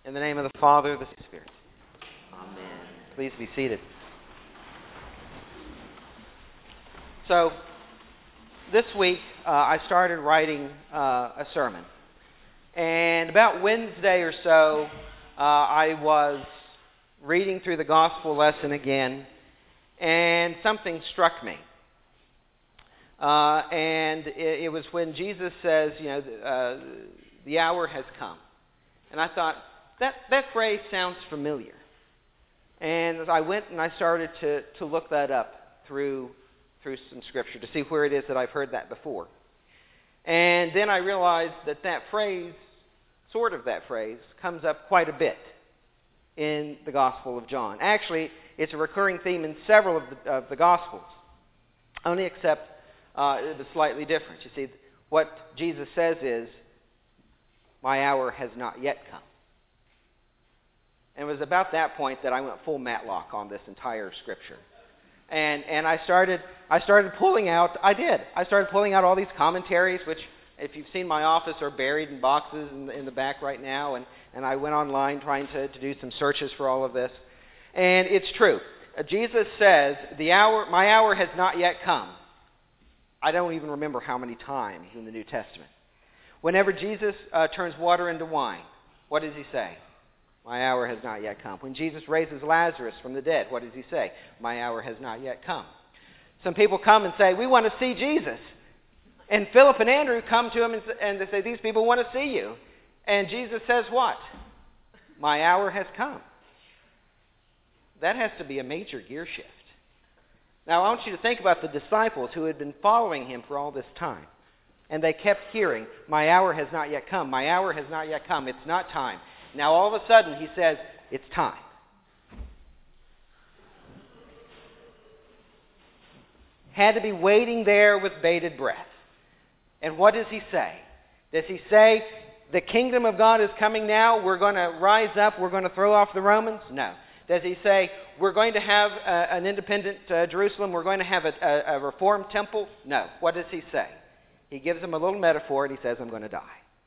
In the name of the Father, the Spirit. Amen. Please be seated. So, this week I started writing a sermon. And about Wednesday or so, I was reading through the gospel lesson again, and something struck me. And it was when Jesus says, the hour has come. And I thought, that phrase sounds familiar. And I went and I started to look that up through some scripture to see where it is that I've heard that before. And then I realized that phrase, comes up quite a bit in the Gospel of John. Actually, it's a recurring theme in several of the Gospels, only except it is slightly different. You see, what Jesus says is, "My hour has not yet come." And it was about that point that I went full Matlock on this entire scripture. And I started pulling out all these commentaries, which, if you've seen my office, are buried in boxes in the back right now. And I went online trying to do some searches for all of this. And it's true. Jesus says, my hour has not yet come. I don't even remember how many times in the New Testament. Whenever Jesus turns water into wine, what does he say? My hour has not yet come. When Jesus raises Lazarus from the dead, what does he say? My hour has not yet come. Some people come and say, we want to see Jesus. And Philip and Andrew come to him and they say, these people want to see you. And Jesus says what? My hour has come. That has to be a major gear shift. Now, I want you to think about the disciples who had been following him for all this time. And they kept hearing, my hour has not yet come. My hour has not yet come. It's not time. Now, all of a sudden, he says, it's time. Had to be waiting there with bated breath. And what does he say? Does he say, the kingdom of God is coming now, we're going to rise up, we're going to throw off the Romans? No. Does he say, we're going to have an independent Jerusalem, we're going to have a reformed temple? No. What does he say? He gives them a little metaphor and he says, I'm going to die.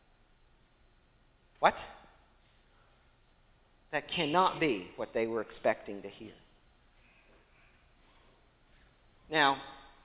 What? That cannot be what they were expecting to hear. Now,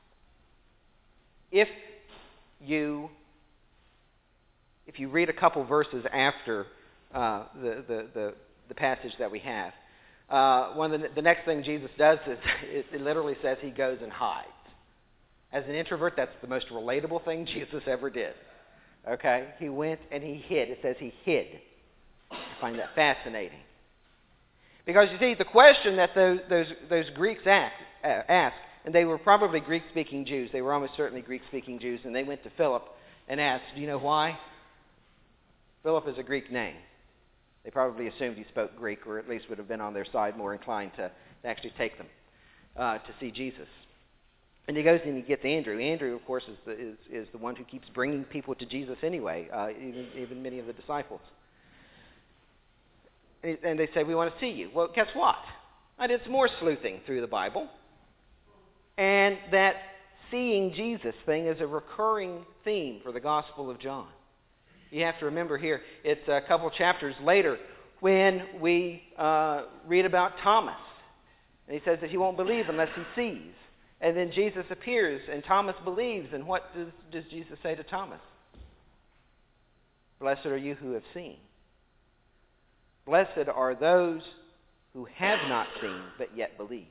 if you read a couple verses after the passage that we have, the next thing Jesus does is it literally says he goes and hides. As an introvert, that's the most relatable thing Jesus ever did. Okay? He went and he hid. It says he hid. I find that fascinating. Because you see, the question that those Greeks asked, and they were probably Greek-speaking Jews. They were almost certainly Greek-speaking Jews, and they went to Philip and asked, do you know why? Philip is a Greek name. They probably assumed he spoke Greek, or at least would have been on their side, more inclined to actually take them to see Jesus. And he goes and he gets Andrew. Andrew, of course, is the one who keeps bringing people to Jesus anyway, even many of the disciples. And they say, we want to see you. Well, guess what? I did some more sleuthing through the Bible. And that seeing Jesus thing is a recurring theme for the Gospel of John. You have to remember here, it's a couple chapters later when we read about Thomas. And he says that he won't believe unless he sees. And then Jesus appears and Thomas believes. And what does Jesus say to Thomas? Blessed are you who have seen. Blessed are those who have not seen but yet believe.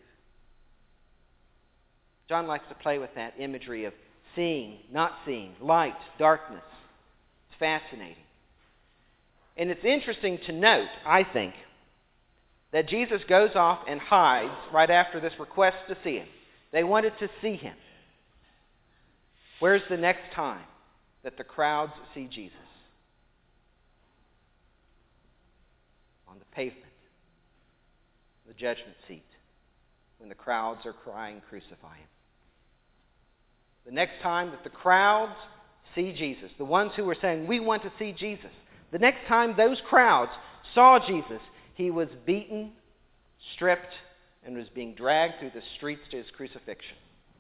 John likes to play with that imagery of seeing, not seeing, light, darkness. It's fascinating. And it's interesting to note, I think, that Jesus goes off and hides right after this request to see him. They wanted to see him. Where's the next time that the crowds see Jesus? On the pavement, the judgment seat, when the crowds are crying, crucify him. The next time that the crowds see Jesus, the ones who were saying, we want to see Jesus, the next time those crowds saw Jesus, he was beaten, stripped, and was being dragged through the streets to his crucifixion.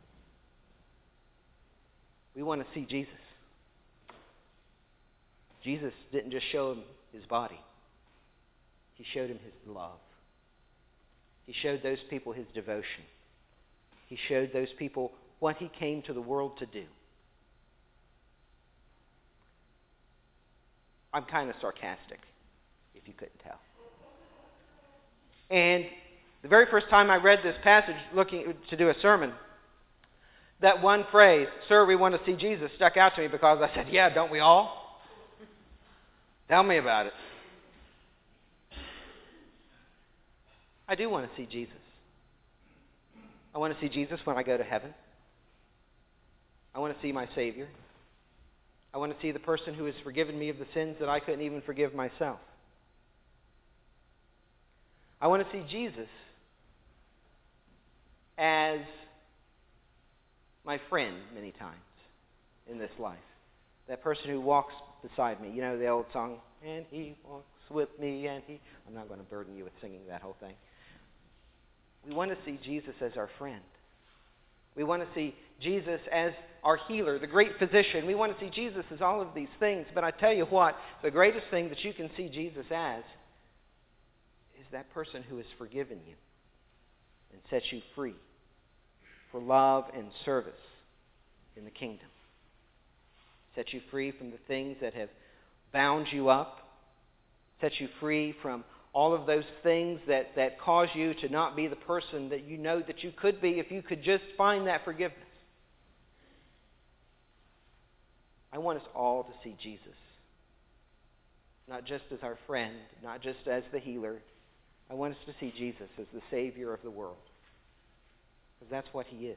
We want to see Jesus. Jesus didn't just show him his body. He showed him his love. He showed those people his devotion. He showed those people what he came to the world to do. I'm kind of sarcastic, if you couldn't tell. And the very first time I read this passage looking to do a sermon, that one phrase, "Sir, we want to see Jesus," stuck out to me because I said, yeah, don't we all? Tell me about it. I do want to see Jesus. I want to see Jesus when I go to heaven. I want to see my Savior. I want to see the person who has forgiven me of the sins that I couldn't even forgive myself. I want to see Jesus as my friend many times in this life. That person who walks beside me. You know the old song, "And he walks with me, and he..." I'm not going to burden you with singing that whole thing. We want to see Jesus as our friend. We want to see Jesus as our healer, the great physician. We want to see Jesus as all of these things. But I tell you what, the greatest thing that you can see Jesus as is that person who has forgiven you and set you free for love and service in the kingdom. Set you free from the things that have bound you up. Set you free from all of those things that cause you to not be the person that you know that you could be if you could just find that forgiveness. I want us all to see Jesus. Not just as our friend, not just as the healer. I want us to see Jesus as the Savior of the world. Because that's what he is.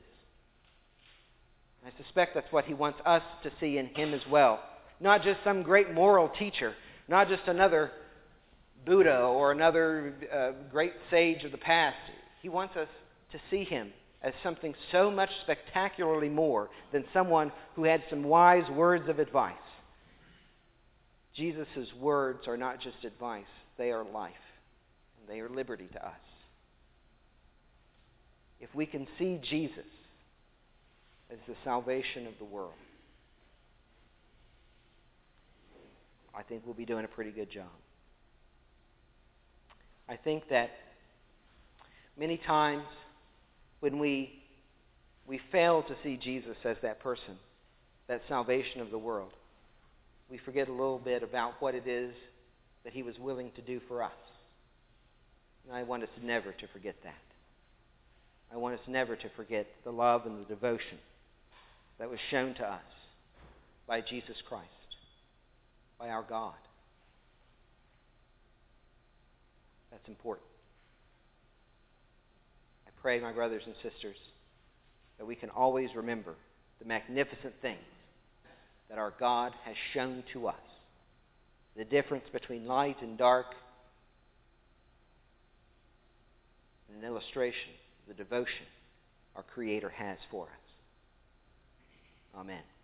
I suspect that's what he wants us to see in him as well. Not just some great moral teacher. Not just another Buddha or another great sage of the past. He wants us to see him as something so much spectacularly more than someone who had some wise words of advice. Jesus' words are not just advice, they are life. And they are liberty to us. If we can see Jesus as the salvation of the world, I think we'll be doing a pretty good job. I think that many times when we fail to see Jesus as that person, that salvation of the world, we forget a little bit about what it is that he was willing to do for us. And I want us never to forget that. I want us never to forget the love and the devotion that was shown to us by Jesus Christ, by our God. That's important. I pray, my brothers and sisters, that we can always remember the magnificent things that our God has shown to us. The difference between light and dark, and an illustration of the devotion our Creator has for us. Amen.